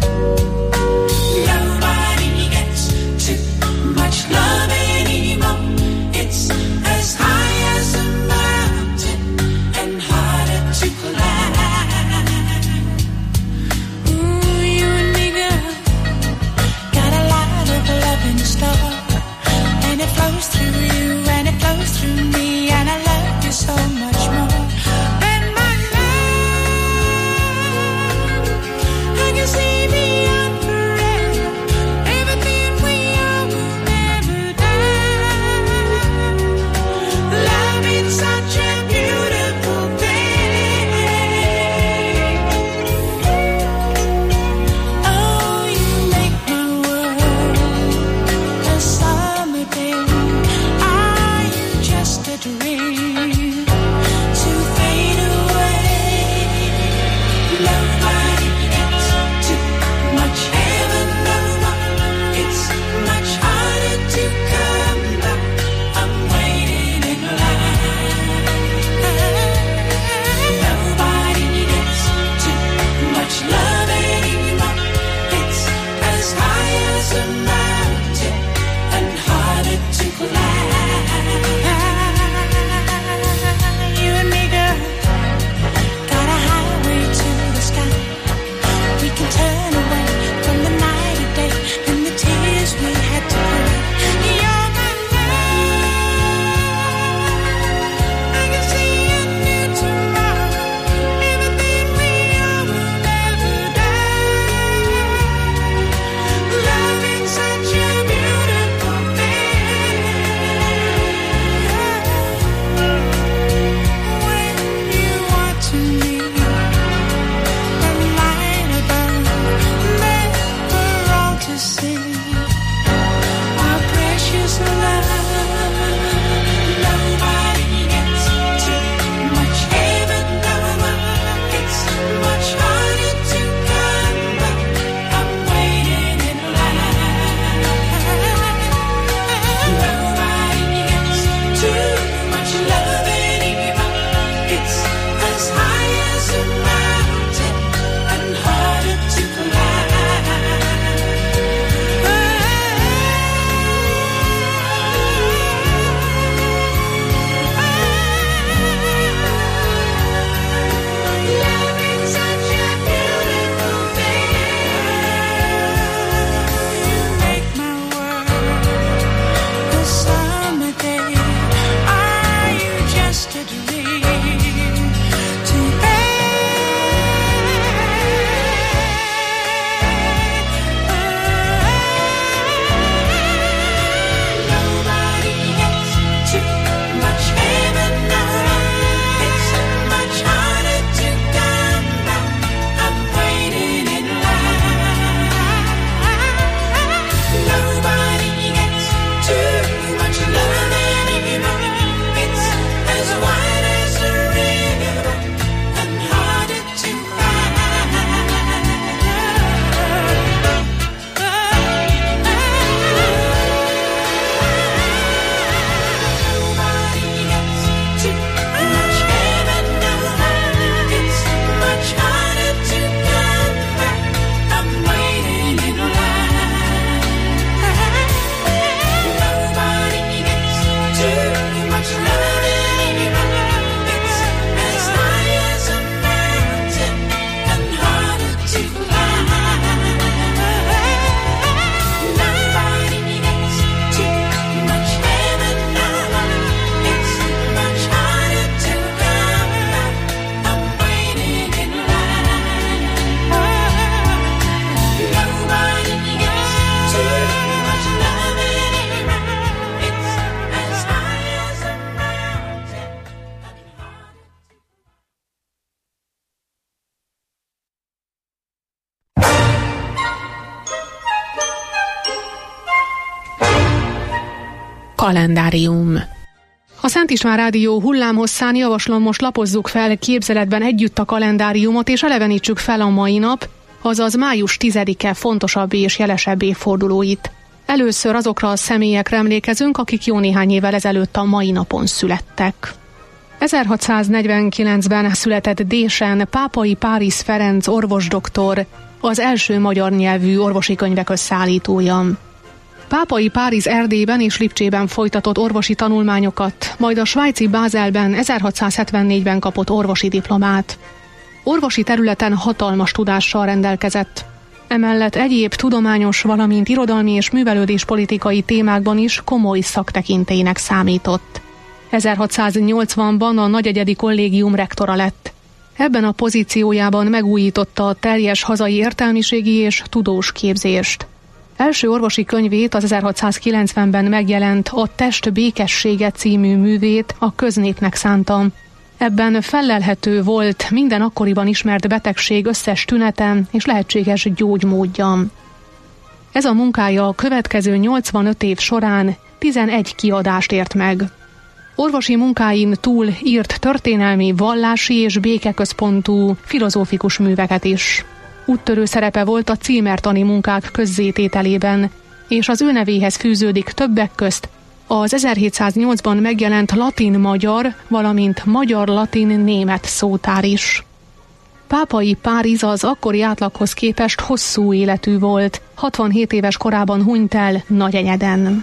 Kalendárium. A Szent István Rádió hullámhosszán javaslom, most lapozzuk fel képzeletben együtt a kalendáriumot, és elevenítsük fel a mai nap, azaz május tizedike fontosabb és jelesebb évfordulóit. Először azokra a személyekre emlékezünk, akik jó néhány évvel ezelőtt a mai napon születtek. ezerhatszáznegyvenkilencben született Désen Pápai Páriz Ferenc orvosdoktor, az első magyar nyelvű orvosi könyvek összeállítója. Pápai Páriz Erdélyben és Lipcsében folytatott orvosi tanulmányokat, majd a svájci Bázelben ezerhatszázhetvennégyben kapott orvosi diplomát. Orvosi területen hatalmas tudással rendelkezett. Emellett egyéb tudományos, valamint irodalmi és művelődéspolitikai témákban is komoly szaktekintélynek számított. ezerhatszáznyolcvanban a Nagyegyedi Kollégium rektora lett. Ebben a pozíciójában megújította a teljes hazai értelmiségi és tudós képzést. Első orvosi könyvét, az ezerhatszázkilencvenben megjelent A test békessége című művét a köznépnek szánta. Ebben fellelhető volt minden akkoriban ismert betegség összes tünete és lehetséges gyógymódja. Ez a munkája a következő nyolcvanöt év során tizenegy kiadást ért meg. Orvosi munkáin túl írt történelmi, vallási és békeközpontú filozófikus műveket is. Úttörő szerepe volt a címertani munkák közzétételében, és az ő nevéhez fűződik többek közt az ezerhétszáznyolcban megjelent latin-magyar, valamint magyar-latin-német szótár is. Pápai Páriz az akkori átlaghoz képest hosszú életű volt, hatvanhét éves korában hunyt el Nagyenyeden.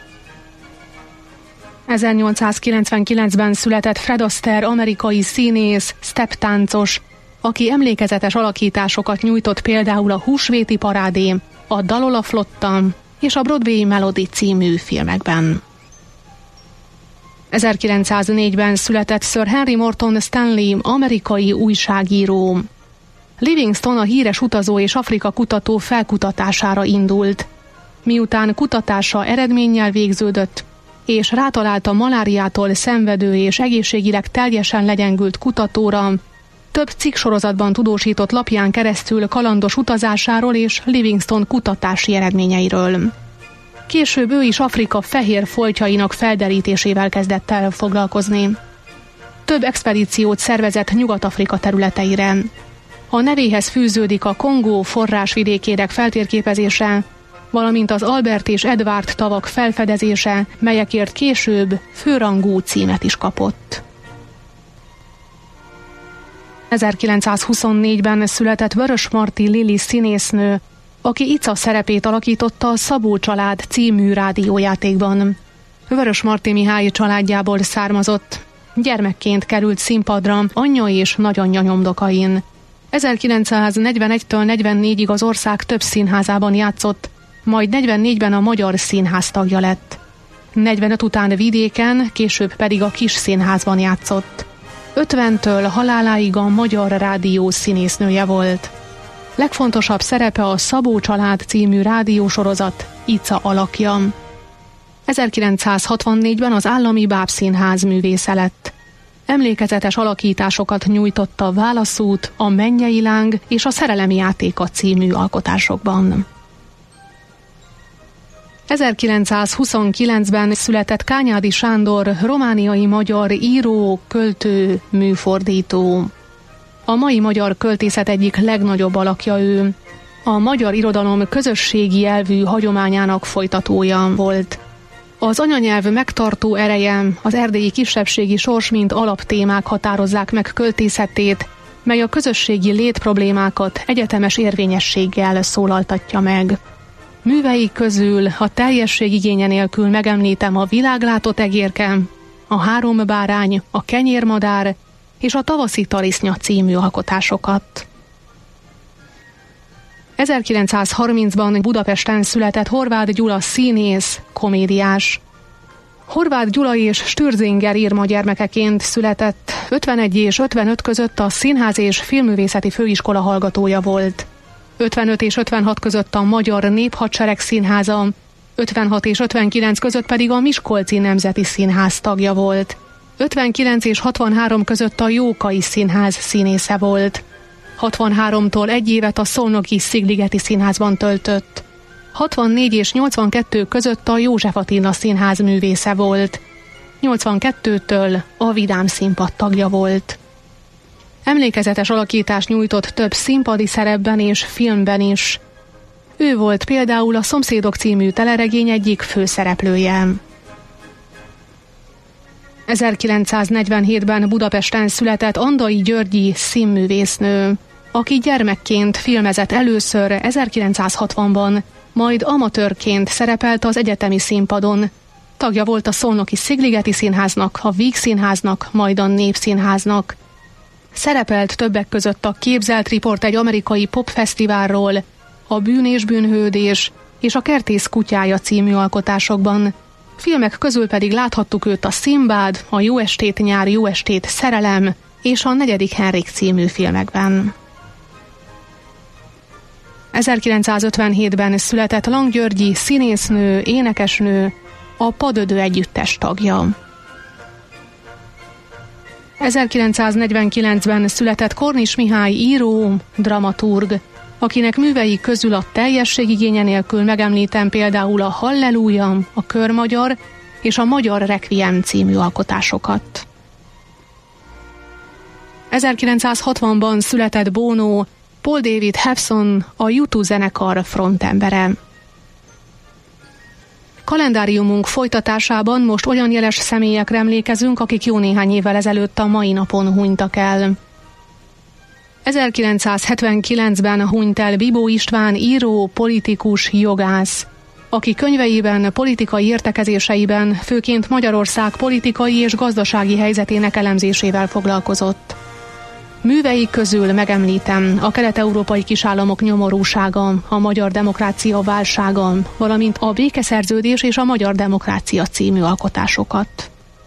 ezernyolcszázkilencvenkilencben született Fred Astaire, amerikai színész, stepptáncos, aki emlékezetes alakításokat nyújtott például a Húsvéti parádé, a Dalola flotta és a Broadway Melody című filmekben. ezerkilencszáznégyben született Sir Henry Morton Stanley, amerikai újságíró. Livingstone, a híres utazó és Afrika kutató felkutatására indult. Miután kutatása eredménnyel végződött, és rátalált a maláriától szenvedő és egészségileg teljesen legyengült kutatóra, több cikksorozatban tudósított lapján keresztül kalandos utazásáról és Livingstone kutatási eredményeiről. Később ő is Afrika fehér foltjainak felderítésével kezdett el foglalkozni. Több expedíciót szervezett Nyugat-Afrika területeire. A nevéhez fűződik a Kongó forrásvidékének feltérképezése, valamint az Albert és Edward tavak felfedezése, melyekért később főrangú címet is kapott. ezerkilencszázhuszonnégyben született Vörösmarty Lili színésznő, aki Ica szerepét alakította a Szabó család című rádiójátékban. Vörösmarty Mihály családjából származott. Gyermekként került színpadra anyja és nagyanyja nyomdokain. ezerkilencszáznegyvenegytől negyvennégyig az ország több színházában játszott, majd negyvennégyben a Magyar Színház tagja lett. negyvenöt után Vidéken, később pedig a Kis Színházban játszott. ötventől haláláig a Magyar Rádió színésznője volt. Legfontosabb szerepe a Szabó család című rádiósorozat Ica alakja. ezerkilencszázhatvannégyben az Állami Bábszínház művésze lett. Emlékezetes alakításokat nyújtott a Válaszút, a Mennyei láng és a Szerelemi játéka című alkotásokban. ezerkilencszázhuszonkilencben született Kányádi Sándor, romániai magyar író, költő, műfordító. A mai magyar költészet egyik legnagyobb alakja ő. A magyar irodalom közösségi elvű hagyományának folytatója volt. Az anyanyelv megtartó ereje, az erdélyi kisebbségi sors mint alaptémák határozzák meg költészetét, mely a közösségi létproblémákat egyetemes érvényességgel szólaltatja meg. Művei közül a teljesség igénye nélkül megemlítem a Világlátott egérke, a Három bárány, a Kenyérmadár és a Tavaszi tarisznya című alkotásokat. ezerkilencszázharmincban Budapesten született Horváth Gyula színész, komédiás. Horváth Gyula és Stürzinger Irma gyermekeként született, ötvenegy és ötvenöt között a Színház és Filmművészeti Főiskola hallgatója volt. ötvenöt és ötvenhat között a Magyar Néphadsereg Színháza, ötvenhat és ötvenkilenc között pedig a Miskolci Nemzeti Színház tagja volt. ötvenkilenc és hatvanhárom között a Jókai Színház színésze volt. hatvanháromtól egy évet a szolnoki Szigligeti Színházban töltött. hatvannégy és nyolcvankettő között a József Attila Színház művésze volt. nyolcvankettőtől a Vidám Színpad tagja volt. Emlékezetes alakítást nyújtott több színpadi szerepben és filmben is. Ő volt például a Szomszédok című teleregény egyik főszereplője. ezerkilencszáznegyvenhétben Budapesten született Andai Györgyi színművésznő, aki gyermekként filmezett először ezerkilencszázhatvanban, majd amatőrként szerepelt az egyetemi színpadon. Tagja volt a Szolnoki Szigligeti Színháznak, a Víg Színháznak, majd a Népszínháznak. Szerepelt többek között a Képzelt riport egy amerikai popfesztiválról, a Bűn és bűnhődés és a Kertész kutyája című alkotásokban. Filmek közül pedig láthattuk őt a Szimbád, a Jó estét nyár, Jó estét szerelem és a Negyedik Henrik című filmekben. ezerkilencszázötvenhétben született Lang Györgyi színésznő, énekesnő, a Padödő együttes tagja. ezerkilencszáznegyvenkilencben született Kornis Mihály író, dramaturg, akinek művei közül a teljességigénye nélkül megemlítem például a Halleluja, a Körmagyar és a Magyar Requiem című alkotásokat. ezerkilencszázhatvanban született Bono, Paul David Hewson, a U kettő zenekar frontembere. Kalendáriumunk folytatásában most olyan jeles személyekre emlékezünk, akik jó néhány évvel ezelőtt a mai napon hunytak el. ezerkilencszázhetvenkilencben hunyt el Bibó István író, politikus, jogász, aki könyveiben, politikai értekezéseiben főként Magyarország politikai és gazdasági helyzetének elemzésével foglalkozott. Művei közül megemlítem a kelet-európai kisállamok nyomorúsága, a magyar demokrácia válsága, valamint a békeszerződés és a magyar demokrácia című alkotásokat.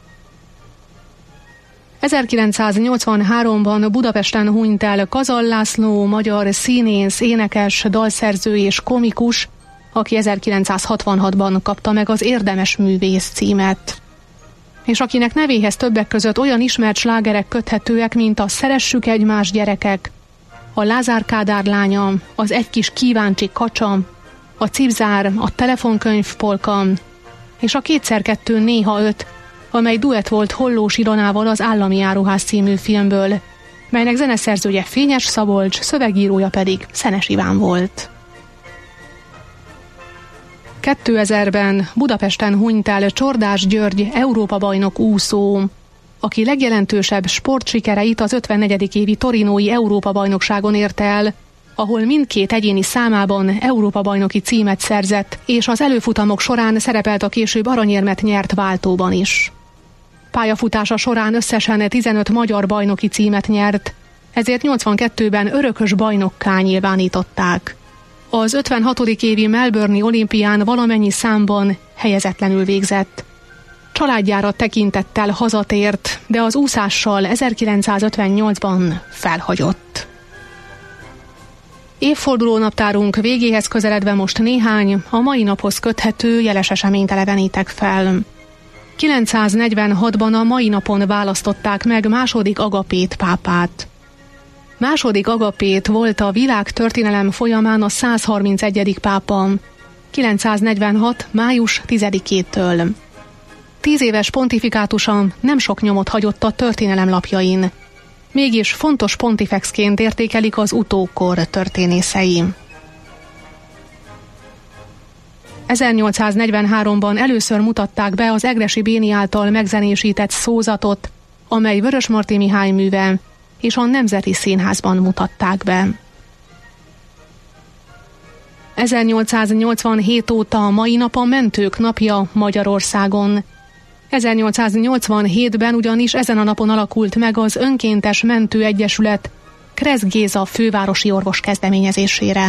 ezerkilencszáznyolcvanháromban Budapesten hunyt el Kazal László, magyar színész, énekes, dalszerző és komikus, aki ezerkilencszázhatvanhatban kapta meg az Érdemes művész címet, és akinek nevéhez többek között olyan ismert slágerek köthetőek, mint a Szeressük egymás gyerekek, a Lázár Kádár lánya, az Egy kis kíváncsi kacsa, a Cipzár, a Telefonkönyv polka és a Kétszer kettő néha öt, amely duett volt Hollós Ilonával az Állami Áruház című filmből, melynek zeneszerzője Fényes Szabolcs, szövegírója pedig Szenes Iván volt. kétezerben Budapesten hunyt el Csordás György, Európa-bajnok úszó, aki legjelentősebb sportsikereit az ötvennegyedik évi torinói Európa-bajnokságon érte el, ahol mindkét egyéni számában Európa-bajnoki címet szerzett, és az előfutamok során szerepelt a később aranyérmet nyert váltóban is. Pályafutása során összesen tizenöt magyar bajnoki címet nyert, ezért nyolcvankettőben örökös bajnokká nyilvánították. Az ötvenhatodik évi Melbourne-i olimpián valamennyi számban helyezetlenül végzett. Családjára tekintettel hazatért, de az úszással ezerkilencszázötvennyolcban felhagyott. Évfordulónaptárunk végéhez közeledve most néhány, a mai naphoz köthető jeles eseményt elevenítek fel. kilencszáznegyvenhatban a mai napon választották meg második Agapét pápát. Második Agapét volt a világ történelem folyamán a százharmincegyedik pápa, kilencszáznegyvenhat. május tizedikétől. Tíz éves pontifikátusa nem sok nyomot hagyott a történelem lapjain, mégis fontos pontifexként értékelik az utókor történészei. ezernyolcszáznegyvenháromban először mutatták be az Egressy Béni által megzenésített szózatot, amely Vörösmarty Mihály műve, és a Nemzeti Színházban mutatták be. ezernyolcszáznyolcvanhét óta a mai nap a Mentők napja Magyarországon. ezernyolcszáznyolcvanhétben ugyanis ezen a napon alakult meg az Önkéntes Mentő Egyesület Kressz Géza fővárosi orvos kezdeményezésére.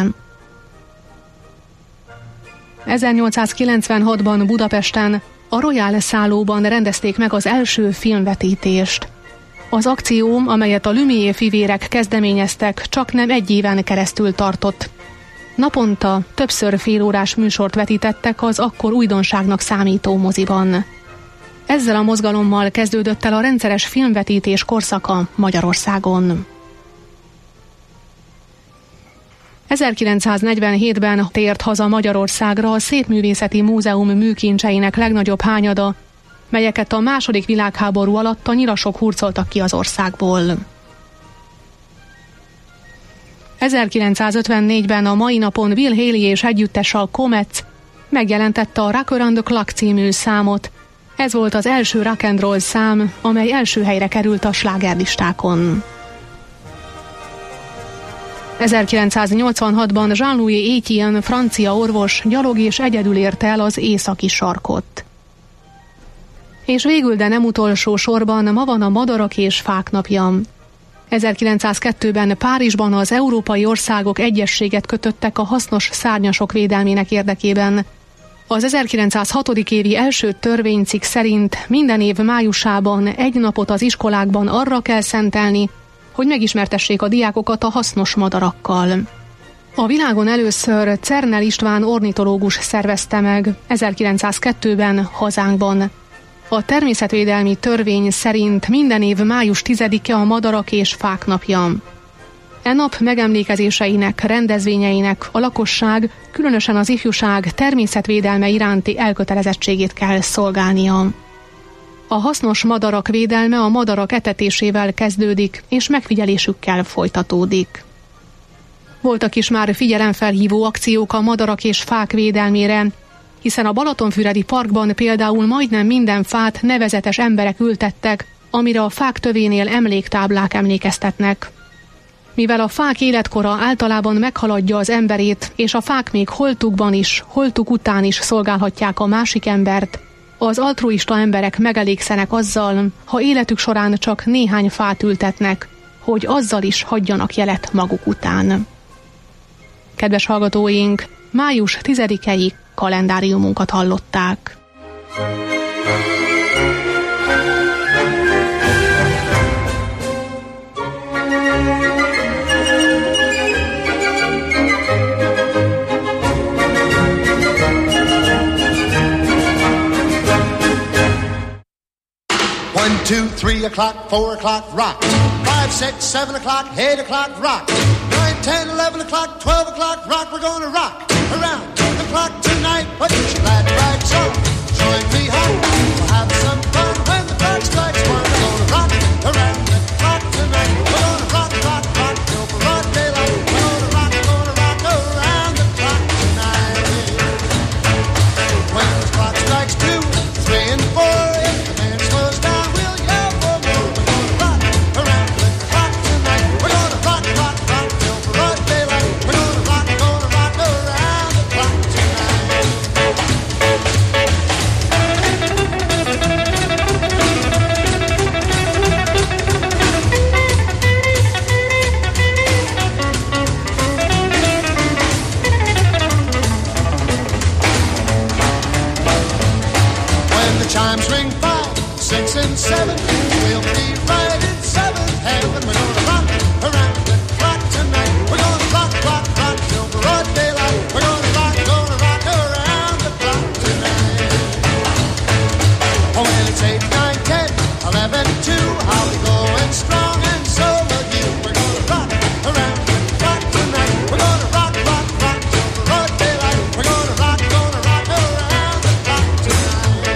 ezernyolcszázkilencvenhatban Budapesten a Royal szállóban rendezték meg az első filmvetítést. Az akció, amelyet a Lumière fivérek kezdeményeztek, csaknem egy éven keresztül tartott. Naponta többször félórás műsort vetítettek az akkor újdonságnak számító moziban. Ezzel a mozgalommal kezdődött el a rendszeres filmvetítés korszaka Magyarországon. ezerkilencszáznegyvenhétben tért haza Magyarországra a Szépművészeti Múzeum műkincseinek legnagyobb hányada, melyeket a második világháború alatt a nyilasok hurcoltak ki az országból. ezerkilencszázötvennégyben a mai napon Bill Haley és együttese a Comets megjelentette a Rock Around the Clock című számot. Ez volt az első rock and roll szám, amely első helyre került a slágerlistákon. ezerkilencszáznyolcvanhatban Jean-Louis Etienne, francia orvos, gyalog és egyedül érte el az északi sarkot. És végül, de nem utolsó sorban, ma van a Madarak és Fák napja. ezerkilencszázkettőben Párizsban az európai országok egyezséget kötöttek a hasznos szárnyasok védelmének érdekében. Az ezerkilencszázhat. évi első törvénycikk szerint minden év májusában egy napot az iskolákban arra kell szentelni, hogy megismertessék a diákokat a hasznos madarakkal. A világon először Czernel István ornitológus szervezte meg ezerkilencszázkettőben hazánkban. A természetvédelmi törvény szerint minden év május tizedike a Madarak és Fák napja. E nap megemlékezéseinek, rendezvényeinek a lakosság, különösen az ifjúság természetvédelme iránti elkötelezettségét kell szolgálnia. A hasznos madarak védelme a madarak etetésével kezdődik, és megfigyelésükkel folytatódik. Voltak is már figyelemfelhívó akciók a madarak és fák védelmére, hiszen a Balatonfüredi Parkban például majdnem minden fát nevezetes emberek ültettek, amire a fák tövénél emléktáblák emlékeztetnek. Mivel a fák életkora általában meghaladja az emberét, és a fák még holtukban is, holtuk után is szolgálhatják a másik embert, az altruista emberek megelégszenek azzal, ha életük során csak néhány fát ültetnek, hogy azzal is hagyjanak jelet maguk után. Kedves hallgatóink, május tizedikei kalendáriumunkat hallották. One, two, three o'clock, four o'clock, rock. Five, six, seven o'clock, eight o'clock, rock. Nine, ten, eleven o'clock, twelve o'clock, rock. We're gonna rock around the clock tonight. Put your glad rags on, join me home. We'll have some fun when the clock strikes one. We're gonna rock around the clock tonight. We're gonna rock, rock, rock till broad daylight. We're gonna rock, gonna rock around the clock tonight. When the clock strikes two, three, and four, if the man slows down, we'll yell for more. We're gonna rock around the clock tonight. We're gonna rock, rock, rock till broad daylight. We're gonna rock, gonna rock around the clock tonight. When the chimes ring five, six, and seven, we'll be right in seventh heaven. We're gonna rock around the clock tonight. We're gonna rock, rock, rock till broad daylight. We're gonna rock, gonna rock around the clock tonight. Oh, well, it's eight, nine, ten, eleven, two. I'll be going strong, and so will you. We're gonna rock around the clock tonight. We're gonna rock, rock, rock till broad daylight. We're gonna rock, gonna rock around the clock tonight.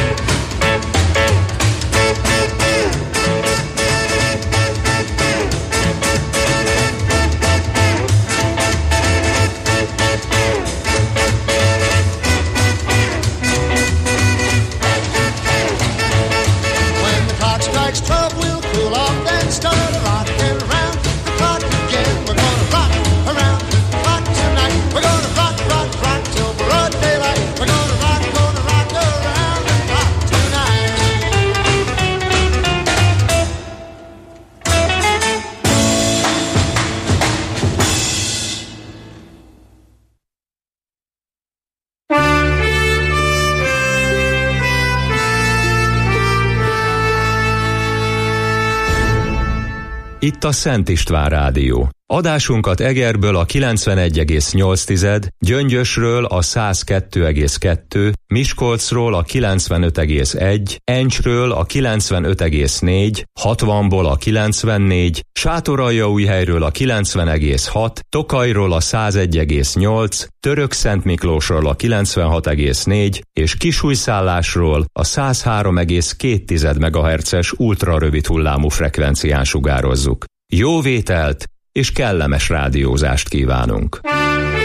When the clock strikes twelve, we'll cool off and start rocking around the clock again. We're gonna rock around the clock tonight. We're gonna rock, rock, rock till broad daylight. We're gonna rock, gonna rock around the clock tonight. Itt a Szent István Rádió. Adásunkat Egerből a kilencvenegy egész nyolc, Gyöngyösről a száz kettő egész kettő, Miskolcról a kilencvenöt egész egy, Encsről a kilencvenöt egész négy, hatvanból a kilencvennégy, Sátoraljaújhelyről a kilencven egész hat, Tokajról a száz egy egész nyolc, Törökszentmiklósról a kilencvenhat egész négy és Kisújszállásról a száz három egész két megahertzes ultrarövid hullámú frekvencián sugározzuk. Jó vételt és kellemes rádiózást kívánunk!